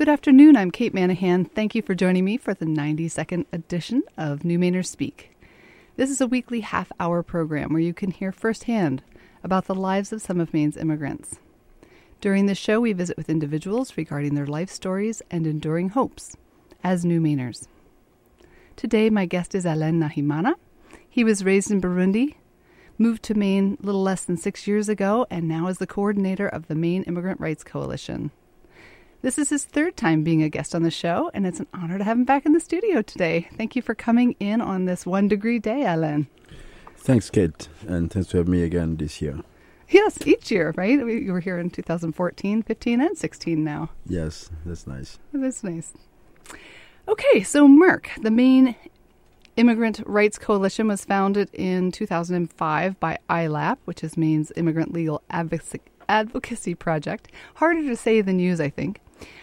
Good afternoon. I'm Kate Manahan. Thank you for joining me for the 92nd edition of New Mainers Speak. This is a weekly half-hour program where you can hear firsthand about the lives of some of Maine's immigrants. During this show, we visit with individuals regarding their life stories and enduring hopes as New Mainers. Today, my guest is Alain Nahimana. He was raised in Burundi, moved to Maine a little less than 6 years ago, and now is the coordinator of the Maine Immigrant Rights Coalition. This is his third time being a guest on the show, and it's an honor to have him back in the studio today. Thank you for coming in on this 1 degree day, Alain. Thanks, Kate, and thanks for having me again this year. Yes, each year, right? You were here in 2014, 15, and 16 now. Yes, that's nice. That's nice. Okay, so MERC, the Maine Immigrant Rights Coalition, was founded in 2005 by ILAP, which is Maine's Immigrant Legal Advocacy Project. Harder to say than use, I think.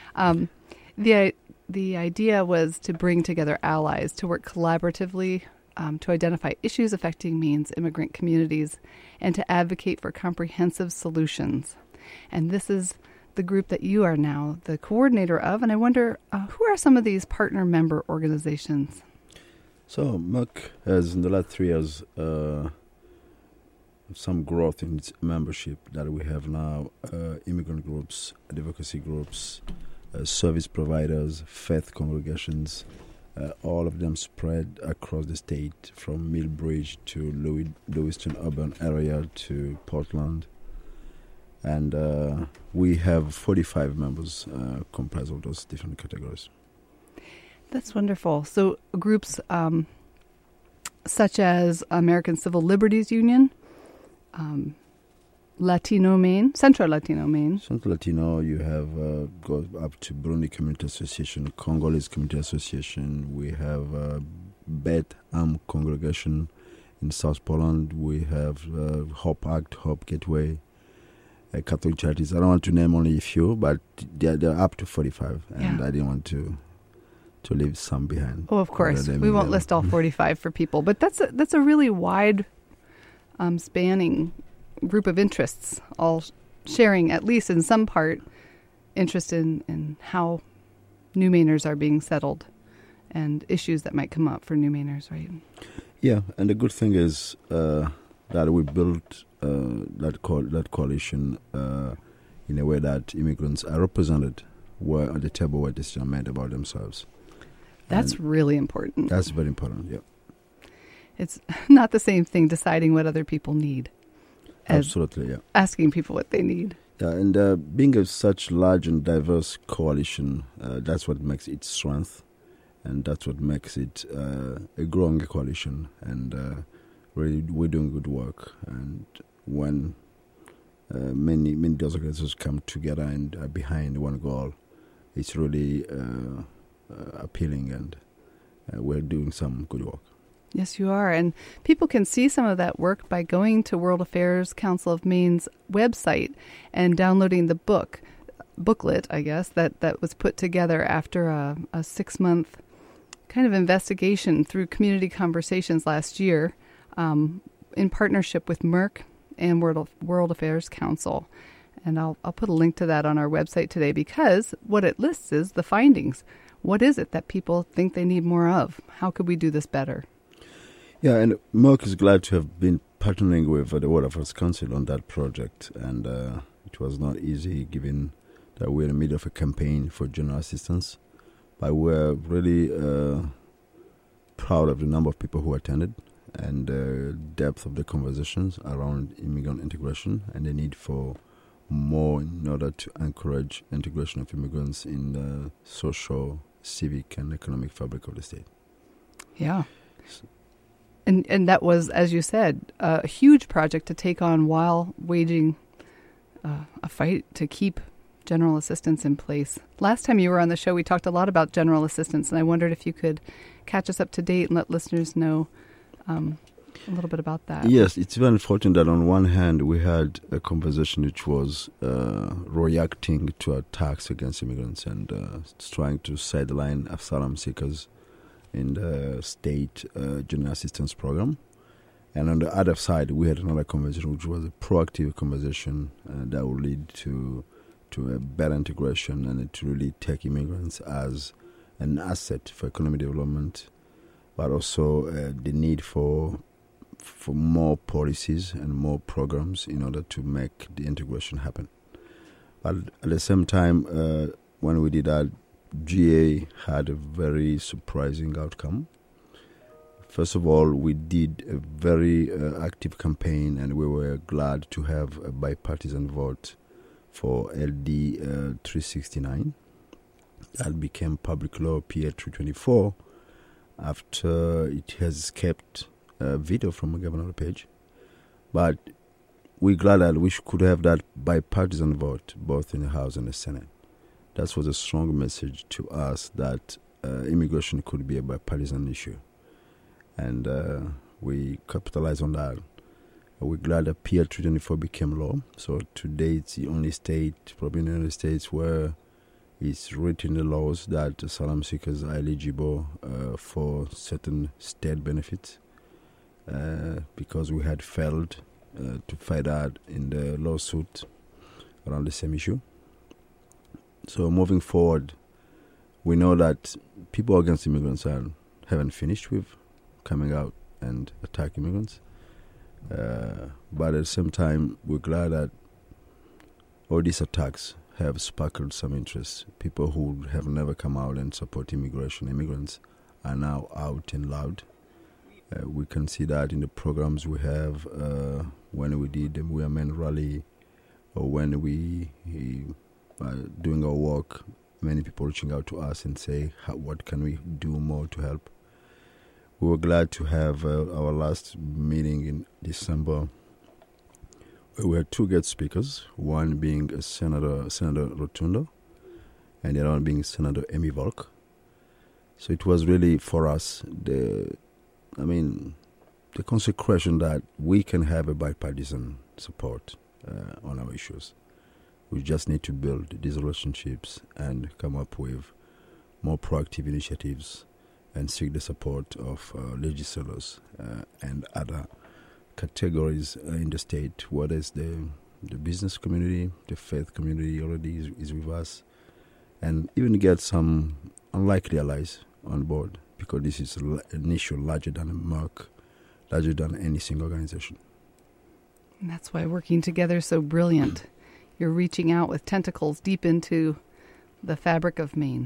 The idea was to bring together allies to work collaboratively to identify issues affecting Maine's immigrant communities and to advocate for comprehensive solutions. And this is the group that you are now the coordinator of. And I wonder, who are some of these partner member organizations? So MERC has, in the last 3 years, some growth in its membership that we have now, immigrant groups, advocacy groups, service providers, faith congregations, all of them spread across the state from Millbridge to Lewiston urban area to Portland. And we have 45 members comprised of those different categories. That's wonderful. So groups such as American Civil Liberties Union, Latino Maine, Central Latino Maine. Central Latino, you have goes up to Burundi Community Association, Congolese Community Association. We have Beth Am Congregation in South Poland. We have Hope Act, Hope Gateway, Catholic Charities. I don't want to name only a few, but they're up to 45, and I didn't want to leave some behind. Oh, of course. We won't list all 45 for people, but that's a really wide spanning group of interests, all sharing, at least in some part, interest in how New Mainers are being settled and issues that might come up for New Mainers, right? Yeah, and the good thing is that we built that coalition in a way that immigrants are represented at the table where decisions are made about themselves. That's really important. That's very important, yeah. It's not the same thing deciding what other people need as absolutely, yeah. Asking people what they need. Yeah, and being a such large and diverse coalition, that's what makes it strength, and that's what makes it a growing coalition. And really, we're doing good work. And when many those organizations come together and are behind one goal, it's really appealing, and we're doing some good work. Yes, you are. And people can see some of that work by going to World Affairs Council of Maine's website and downloading the booklet, I guess, that was put together after a 6-month kind of investigation through community conversations last year in partnership with MERC and World Affairs Council. And I'll put a link to that on our website today, because what it lists is the findings. What is it that people think they need more of? How could we do this better? Yeah, and MERC is glad to have been partnering with the World Affairs Council on that project. And it was not easy, given that we're in the middle of a campaign for general assistance. But we're really proud of the number of people who attended and the depth of the conversations around immigrant integration and the need for more in order to encourage integration of immigrants in the social, civic, and economic fabric of the state. Yeah. And that was, as you said, a huge project to take on while waging a fight to keep general assistance in place. Last time you were on the show, we talked a lot about general assistance, and I wondered if you could catch us up to date and let listeners know a little bit about that. Yes, it's very unfortunate that on one hand we had a conversation which was reacting to attacks against immigrants and trying to sideline asylum seekers in the state general assistance program. And on the other side, we had another conversation which was a proactive conversation that would lead to to a better integration and to really take immigrants as an asset for economic development, but also the need for more policies and more programs in order to make the integration happen. But at the same time, when we did that, GA had a very surprising outcome. First of all, we did a very active campaign, and we were glad to have a bipartisan vote for LD 369. That became public law PL 324 after it has escaped a veto from Governor LePage. But we're glad that we could have that bipartisan vote both in the House and the Senate. That was a strong message to us that immigration could be a bipartisan issue. And we capitalized on that. We're glad that PL 324 became law. So today it's the only state, probably in the United States, where it's written in the laws that asylum seekers are eligible for certain state benefits because we had failed to fight that in the lawsuit around the same issue. So moving forward, we know that people against immigrants haven't finished with coming out and attack immigrants. But at the same time, we're glad that all these attacks have sparkled some interest. People who have never come out and support immigrants are now out and loud. We can see that in the programs we have when we did the We Are Men rally, or when we doing our work, many people reaching out to us and say, what can we do more to help? We were glad to have our last meeting in December. We had two guest speakers, one being Senator Rotundo, and the other one being Senator Amy Volk. So it was really for us the consecration that we can have a bipartisan support on our issues. We just need to build these relationships and come up with more proactive initiatives and seek the support of legislators and other categories in the state, whether it's the business community, the faith community already is with us, and even get some unlikely allies on board, because this is an issue larger than Merck, larger than any single organization. And that's why working together is so brilliant. You're reaching out with tentacles deep into the fabric of Maine.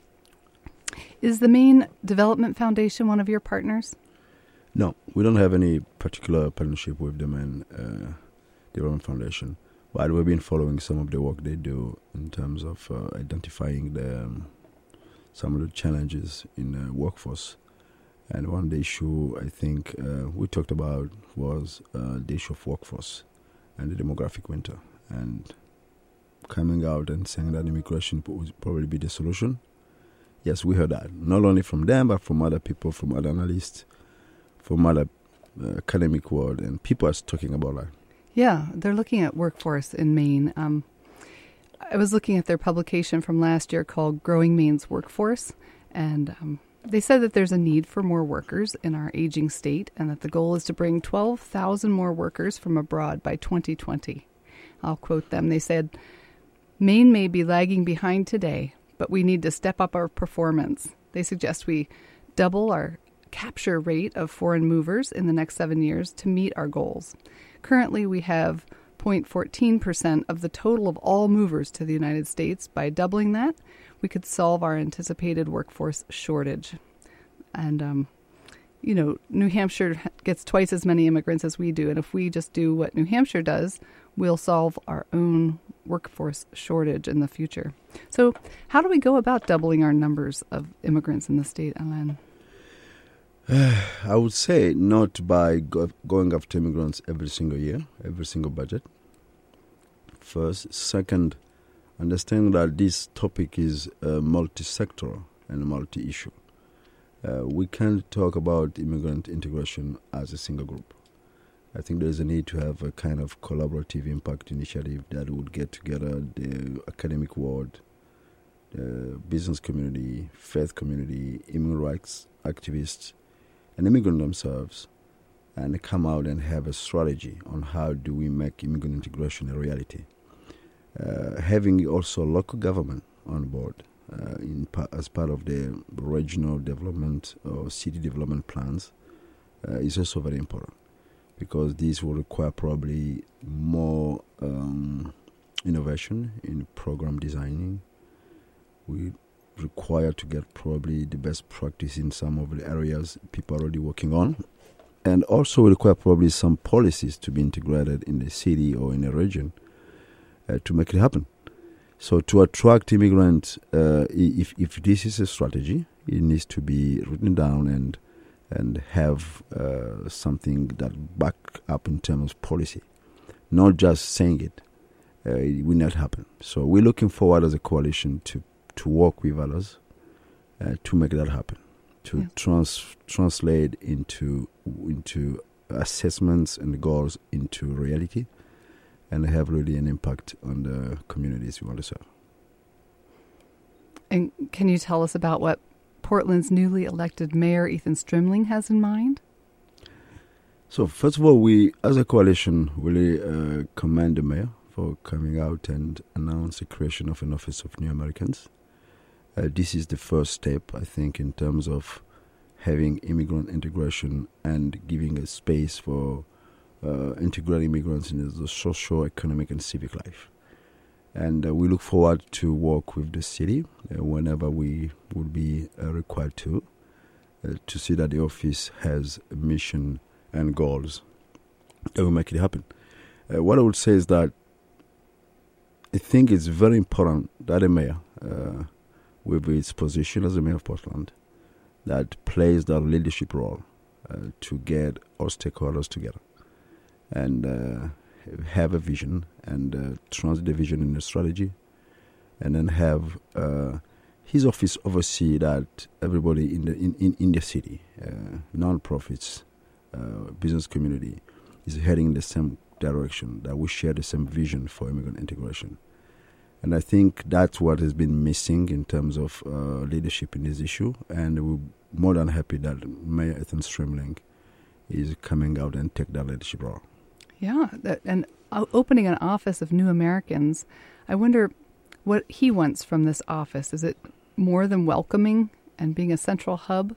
Is the Maine Development Foundation one of your partners? No, we don't have any particular partnership with the Maine Development Foundation, but we've been following some of the work they do in terms of identifying some of the challenges in the workforce. And one of the issue I think we talked about was the issue of workforce and the demographic winter. And coming out and saying that immigration would probably be the solution. Yes, we heard that. Not only from them, but from other people, from other analysts, from other academic world, and people are talking about that. Yeah, they're looking at workforce in Maine. I was looking at their publication from last year called Growing Maine's Workforce, and they said that there's a need for more workers in our aging state, and that the goal is to bring 12,000 more workers from abroad by 2020. I'll quote them. They said, "Maine may be lagging behind today, but we need to step up our performance." They suggest we double our capture rate of foreign movers in the next 7 years to meet our goals. Currently, we have 0.14% of the total of all movers to the United States. By doubling that, we could solve our anticipated workforce shortage. And, New Hampshire gets twice as many immigrants as we do. And if we just do what New Hampshire does, we'll solve our own workforce shortage in the future. So how do we go about doubling our numbers of immigrants in the state, Alain? I would say not by going after immigrants every single year, every single budget. First. Second, understanding that this topic is multi-sectoral and multi-issue. We can't talk about immigrant integration as a single group. I think there's a need to have a kind of collaborative impact initiative that would get together the academic world, the business community, faith community, human rights activists, and immigrants themselves, and come out and have a strategy on how do we make immigrant integration a reality. having also local government on board as part of the regional development or city development plans is also very important, because these will require probably more innovation in program designing. We require to get probably the best practice in some of the areas people are already working on, and also require probably some policies to be integrated in the city or in a region to make it happen. So to attract immigrants, if this is a strategy, it needs to be written down and have something that back up in terms of policy, not just saying it. It will not happen. So we're looking forward as a coalition to work with others to make that happen, to translate into assessments and goals into reality, and have really an impact on the communities we want to serve. And can you tell us about what Portland's newly elected mayor, Ethan Strimling, has in mind? So first of all, we, as a coalition, really commend the mayor for coming out and announce the creation of an Office of New Americans. This is the first step, I think, in terms of having immigrant integration and giving a space for integrating immigrants in the social, economic, and civic life. And we look forward to work with the city whenever we will be required to see that the office has a mission and goals that will make it happen. What I would say is that I think it's very important that a mayor, with its position as the mayor of Portland, that plays that leadership role to get all stakeholders together and have a vision and translate the vision in a strategy, and then have his office oversee that everybody in the city, non-profits, business community, is heading in the same direction, that we share the same vision for immigrant integration. And I think that's what has been missing in terms of leadership in this issue, and we're more than happy that Mayor Ethan Strimling is coming out and take that leadership role. Yeah, and opening an Office of New Americans, I wonder what he wants from this office. Is it more than welcoming and being a central hub?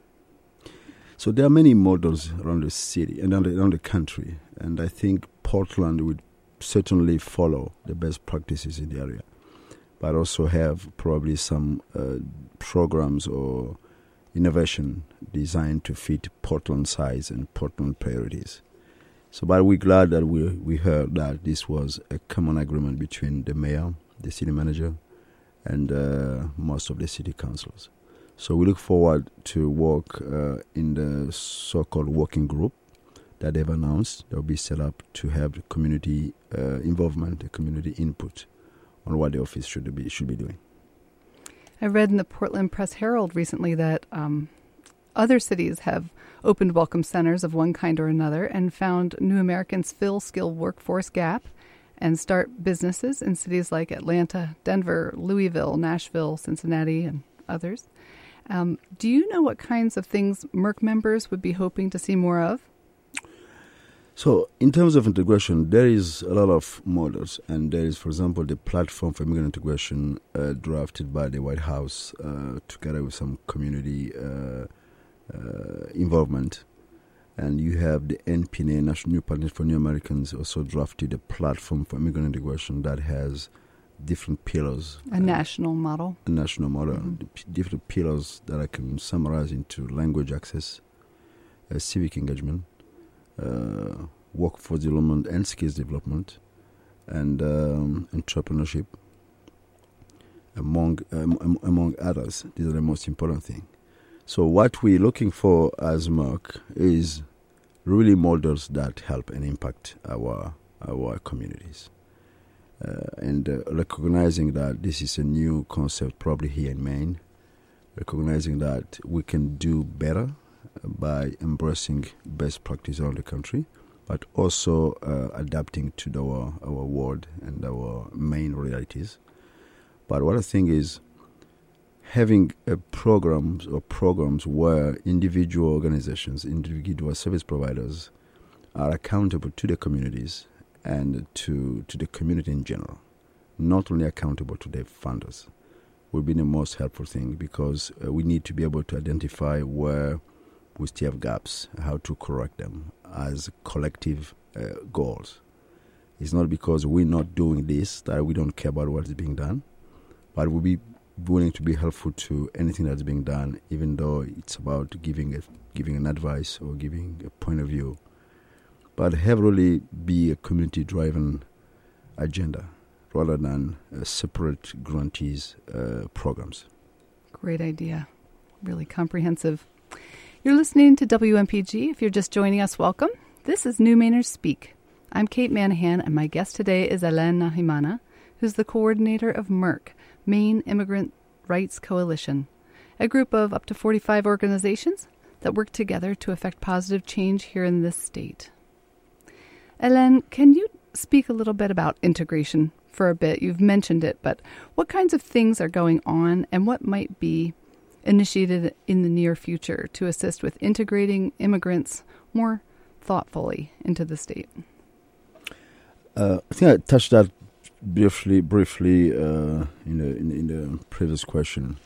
So there are many models around the city and around the country, and I think Portland would certainly follow the best practices in the area, but also have probably some programs or innovation designed to fit Portland size and Portland priorities. So, but we're glad that we heard that this was a common agreement between the mayor, the city manager, and most of the city councils. So we look forward to work in the so-called working group that they've announced that will be set up to have the community involvement, the community input on what the office should be doing. I read in the Portland Press Herald recently that other cities have opened welcome centers of one kind or another and found New Americans fill skilled workforce gap and start businesses in cities like Atlanta, Denver, Louisville, Nashville, Cincinnati, and others. Do you know what kinds of things MERC members would be hoping to see more of? So in terms of integration, there is a lot of models, and there is, for example, the platform for immigrant integration drafted by the White House together with some community involvement. And you have the NPNA, National New Partnership for New Americans, also drafted a platform for immigrant integration that has different pillars. A national model. A national model. Mm-hmm. Different pillars that I can summarize into language access, civic engagement, workforce development and skills development, and entrepreneurship, among others. These are the most important things. So what we're looking for as MERC is really models that help and impact our communities. And recognizing that this is a new concept probably here in Maine, recognizing that we can do better by embracing best practice around the country, but also adapting to our world and our main realities. But what I think is having programs where individual organizations, individual service providers are accountable to the communities and to the community in general, not only accountable to their funders, will be the most helpful thing, because we need to be able to identify where we still have gaps, how to correct them as collective goals. It's not because we're not doing this that we don't care about what is being done, but we'll be willing to be helpful to anything that's being done, even though it's about giving an advice or giving a point of view. But have really be a community-driven agenda rather than separate grantees programs. Great idea. Really comprehensive. You're listening to WMPG. If you're just joining us, welcome. This is New Mainers Speak. I'm Kate Manahan, and my guest today is Hélène Nahimana, who's the coordinator of MERC, Maine Immigrant Rights Coalition, a group of up to 45 organizations that work together to effect positive change here in this state. Hélène, can you speak a little bit about integration for a bit? You've mentioned it, but what kinds of things are going on and what might be initiated in the near future to assist with integrating immigrants more thoughtfully into the state? I think I touched that briefly in the previous question.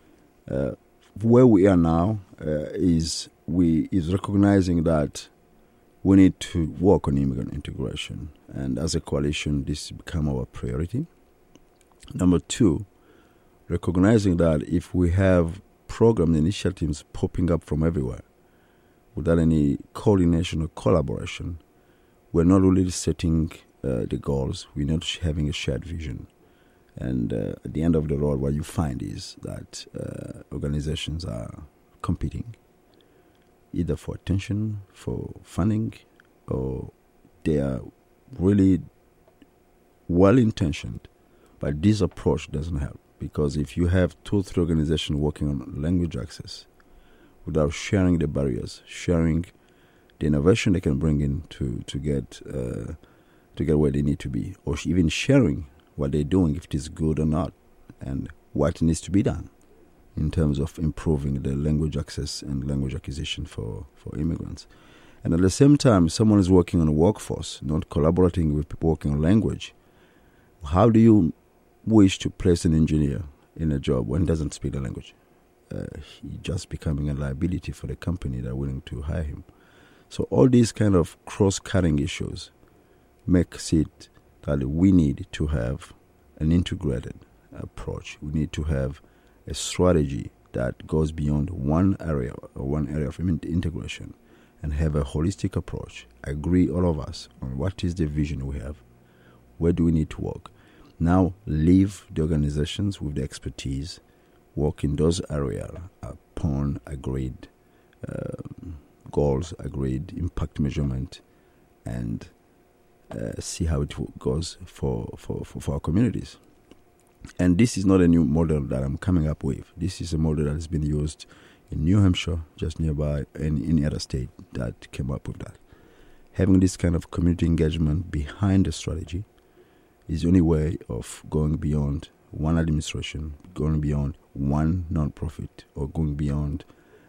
Where we are now is recognizing that we need to work on immigrant integration, and as a coalition, this has become our priority. Number two, recognizing that if we have program initiatives popping up from everywhere without any coordination or collaboration, we're not really setting the goals. We're not having a shared vision. And at the end of the road, what you find is that organizations are competing either for attention, for funding, or they are really well-intentioned, but this approach doesn't help. Because if you have 2 or 3 organizations working on language access without sharing the barriers, sharing the innovation they can bring in to get where they need to be, or even sharing what they're doing, if it is good or not, and what needs to be done in terms of improving the language access and language acquisition for immigrants. And at the same time, someone is working on a workforce, not collaborating with people working on language. How do you wish to place an engineer in a job when he doesn't speak the language? He's just becoming a liability for the company that are willing to hire him. So all these kind of cross-cutting issues makes it that we need to have an integrated approach. We need to have a strategy that goes beyond one area of integration and have a holistic approach. Agree, all of us, on what is the vision we have, where do we need to work. Now leave the organizations with the expertise, work in those areas upon agreed goals, agreed impact measurement, and see how it goes for our communities. And this is not a new model that I'm coming up with. This is a model that has been used in New Hampshire, just nearby, and any other state that came up with that. Having this kind of community engagement behind the strategy is the only way of going beyond one administration, going beyond one nonprofit, or going beyond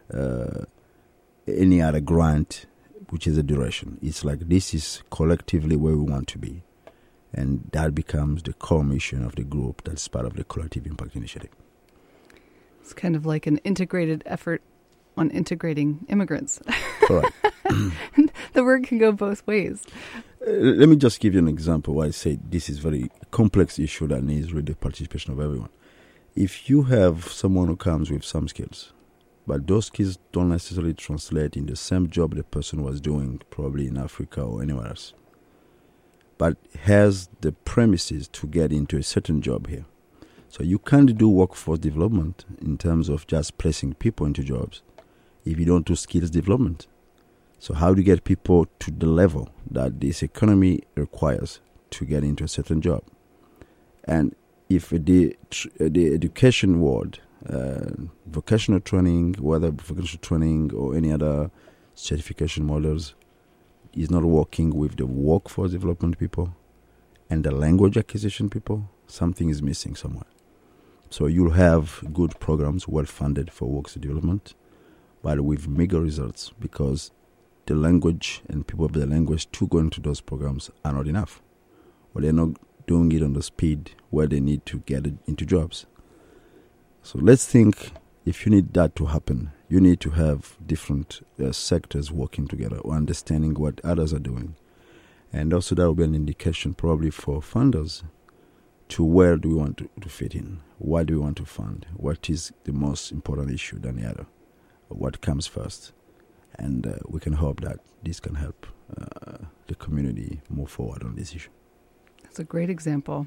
any other grant, which is a duration. It's like this is collectively where we want to be. And that becomes the core mission of the group that's part of the Collective Impact Initiative. It's kind of like an integrated effort on integrating immigrants. Correct. The word can go both ways. Let me just give you an example why I say this is a very complex issue that needs really the participation of everyone. If you have someone who comes with some skills, but those skills don't necessarily translate in the same job the person was doing probably in Africa or anywhere else, but has the premises to get into a certain job here. So you can't do workforce development in terms of just placing people into jobs if you don't do skills development. So how do you get people to the level that this economy requires to get into a certain job? And if the education world, vocational training, whether vocational training or any other certification models, is not working with the workforce development people and the language acquisition people, something is missing somewhere. So you'll have good programs, well-funded for workforce development, but with meager results because the language and people with the language to go into those programs are not enough. Or they're not doing it on the speed where they need to get it into jobs. So let's think, if you need that to happen, you need to have different sectors working together or understanding what others are doing. And also that will be an indication probably for funders to where do we want to fit in, what do we want to fund, what is the most important issue than the other, what comes first. And we can hope that this can help the community move forward on this issue. That's a great example.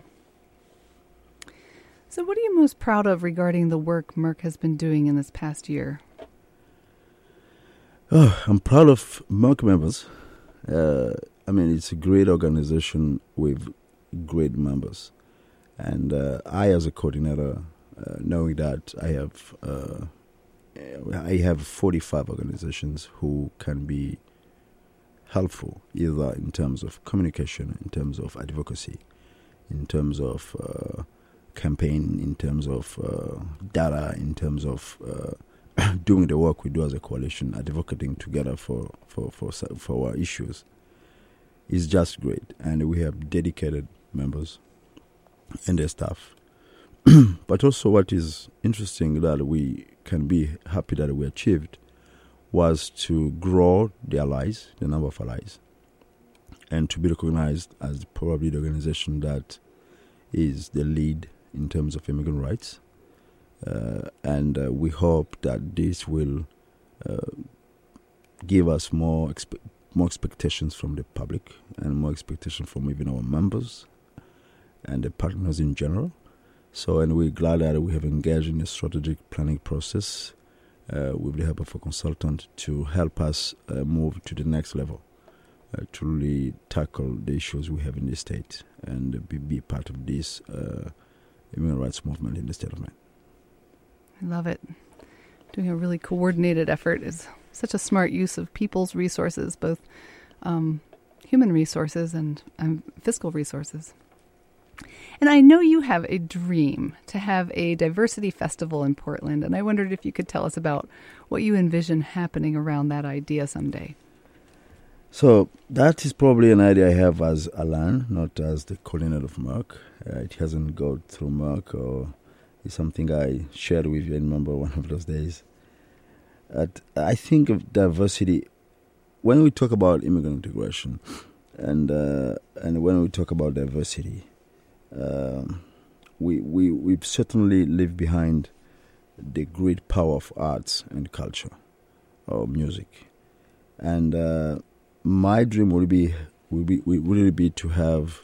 So what are you most proud of regarding the work Merck has been doing in this past year? Oh, I'm proud of Merck members. It's a great organization with great members. And I, as a coordinator, knowing that I have 45 organizations who can be helpful, either in terms of communication, in terms of advocacy, in terms of campaign, in terms of data, in terms of doing the work we do as a coalition, advocating together for our issues, is just great. And we have dedicated members and their staff. But also what is interesting that we can be happy that we achieved was to grow the allies, the number of allies, and to be recognized as probably the organization that is the lead in terms of immigrant rights. And we hope that this will give us more expectations from the public and more expectations from even our members and the partners in general. So, and we're glad that we have engaged in a strategic planning process with the help of a consultant to help us move to the next level, to really tackle the issues we have in the state and be part of this human rights movement in the state of Maine. I love it. Doing a really coordinated effort is such a smart use of people's resources, both human resources and fiscal resources. And I know you have a dream to have a diversity festival in Portland, and I wondered if you could tell us about what you envision happening around that idea someday. So that is probably an idea I have as Alain, not as the coordinator of Merck. It hasn't gone through Merck, or it's something I shared with you, I remember one of those days. I think of diversity, when we talk about immigrant integration, and when we talk about diversity, we certainly leave behind the great power of arts and culture, or music, and my dream would really be to have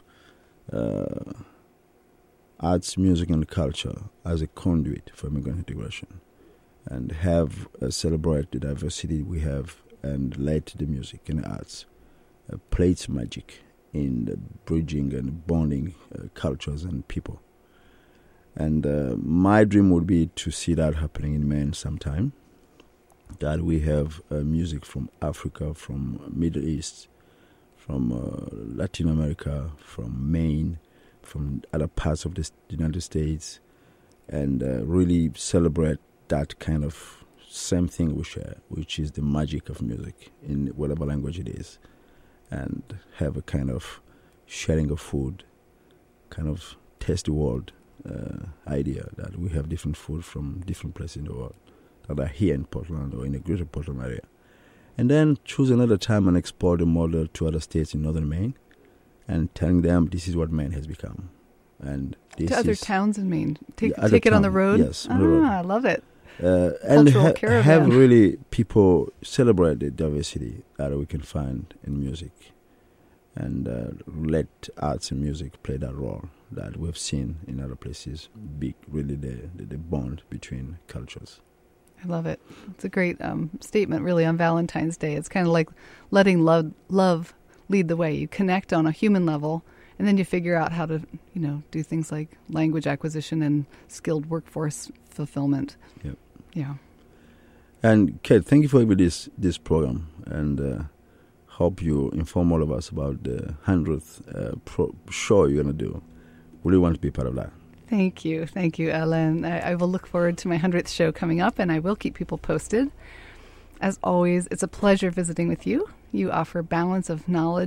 arts, music, and culture as a conduit for immigrant integration, and have celebrate the diversity we have, and let the music and arts play its magic in the bridging and bonding cultures and people. And my dream would be to see that happening in Maine sometime, that we have music from Africa, from Middle East, from Latin America, from Maine, from other parts of the United States, and really celebrate that kind of same thing we share, which is the magic of music in whatever language it is, and have a kind of sharing of food, kind of taste the world idea, that we have different food from different places in the world that are here in Portland or in the greater Portland area. And then choose another time and export the model to other states in northern Maine, and telling them this is what Maine has become. And this to other towns in Maine. Take other it on the road? Yes, on the road. I love it. And have really people celebrate the diversity that we can find in music, and let arts and music play that role that we've seen in other places, be really the bond between cultures. I love it. It's a great statement, really, on Valentine's Day. It's kind of like letting love lead the way. You connect on a human level, and then you figure out how to, do things like language acquisition and skilled workforce fulfillment. Yep. Yeah. And Kate, thank you for having this program, and hope you inform all of us about the 100th show you're going to do. Really want to be part of that. Thank you, Alain. I will look forward to my 100th show coming up, and I will keep people posted. As always, it's a pleasure visiting with you. You offer balance of knowledge,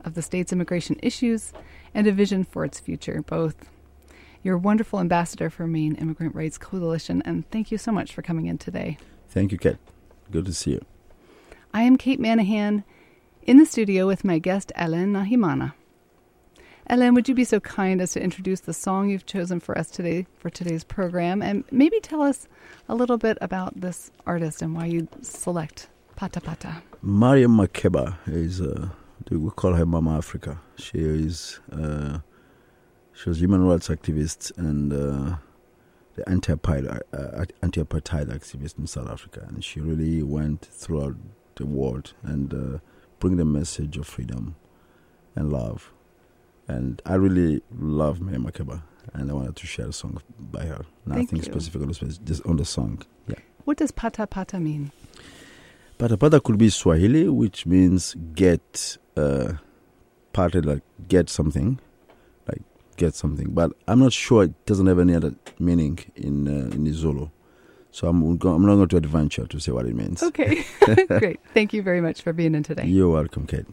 of the state's immigration issues and a vision for its future, both. You're a wonderful ambassador for Maine Immigrant Rights Coalition, and thank you so much for coming in today. Thank you, Kate. Good to see you. I am Kate Manahan in the studio with my guest, Ellen Nahimana. Ellen, would you be so kind as to introduce the song you've chosen for us today for today's program, and maybe tell us a little bit about this artist and why you select Pata Pata? Mariam Makeba is, we call her Mama Africa. She was a human rights activist and the anti-apartheid activist in South Africa. And she really went throughout the world and bring the message of freedom and love. And I really love Mariam Makeba, and I wanted to share a song by her. Nothing specific, just on the song. Yeah. What does Pata Pata mean? Pata Pata could be Swahili, which means get, pata, like get something, But I'm not sure, it doesn't have any other meaning in Zulu. So I'm not going to adventure to say what it means. Okay, great. Thank you very much for being in today. You're welcome, Kate.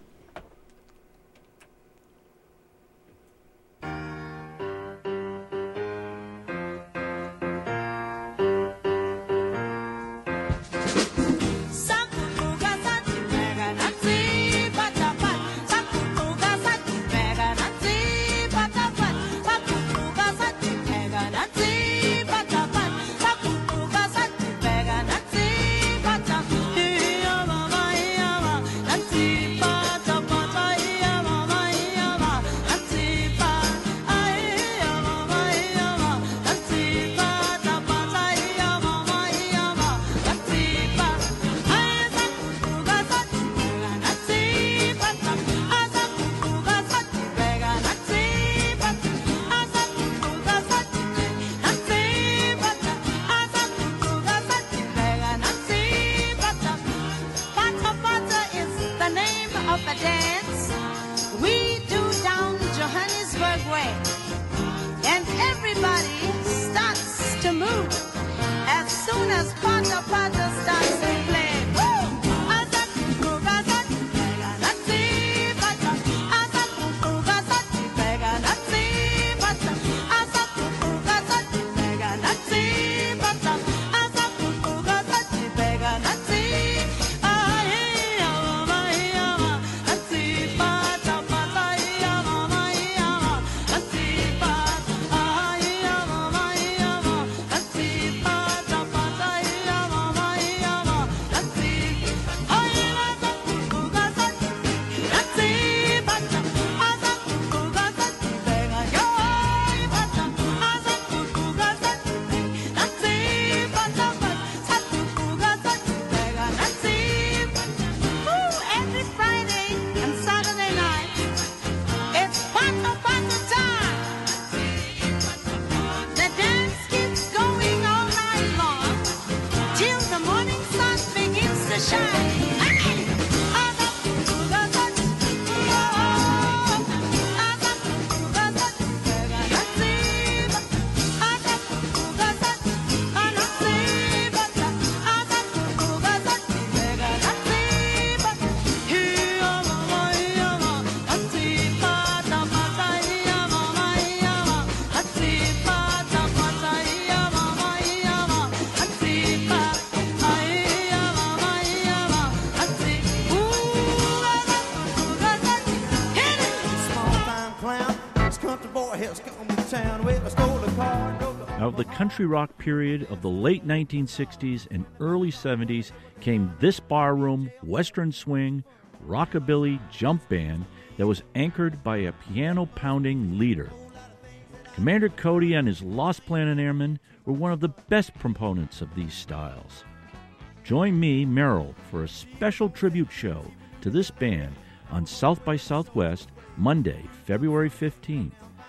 Out of the country rock period of the late 1960s and early 70s came this barroom, western swing, rockabilly jump band that was anchored by a piano-pounding leader. Commander Cody and his Lost Planet Airmen were one of the best proponents of these styles. Join me, Merrill, for a special tribute show to this band on South by Southwest, Monday, February 15th,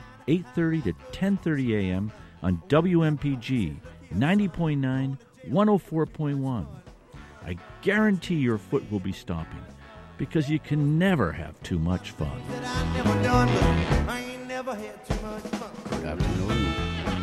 8:30 to 10:30 a.m. on WMPG 90.9, 104.1. I guarantee your foot will be stomping, because you can never have too much fun. Good afternoon.